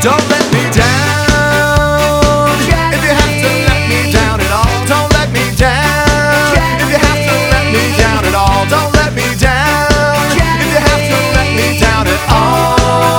Don't let me down. If you have to let me down at all, don't let me down. If you have to let me down at all, don't let me down. If you have to let me down at all.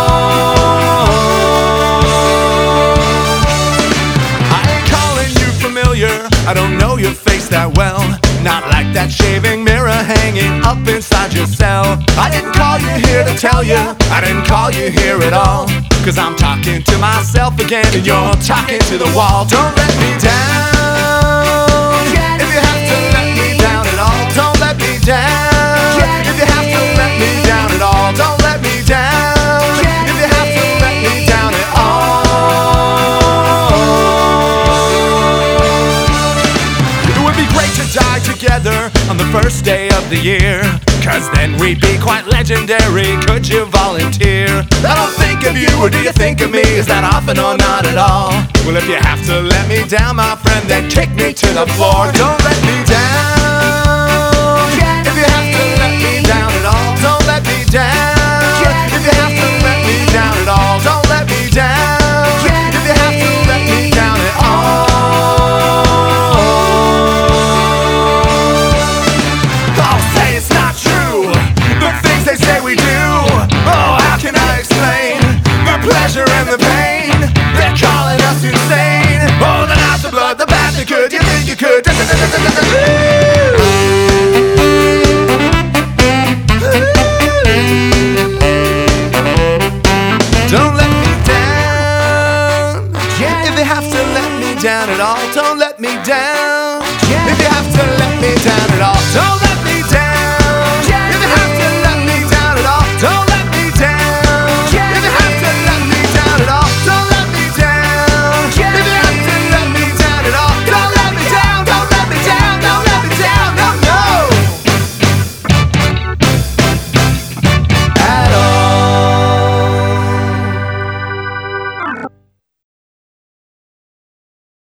I ain't calling you familiar, I don't know your face that well. Not like that shaving mirror hanging up inside your cell. I didn't call you here to tell you, I didn't call you here at all. Cause I'm talking to myself again and you're talking to the wall. Don't let me down. If you have to let me down at all, don't let me down. If you have to let me down at all, don't let me down. If you have to let me down at all. It would be great to die together on the first day of the year, cause then we'd be quite legendary. Could you volunteer? I don't think of you, or do you think of me? Is that often or not at all? Well, if you have to let me down, my friend, then kick me to the floor. Don't let me down. If you have to let me down at all, don't let me down. If you have to let me down at all, don't let me down. If you have to let me down at all. I'll say it's not true, the things they say we do. Oh, how can I explain the pleasure and the pain? They're calling us insane. Oh, the night, the blood, the bad, the good. You think you could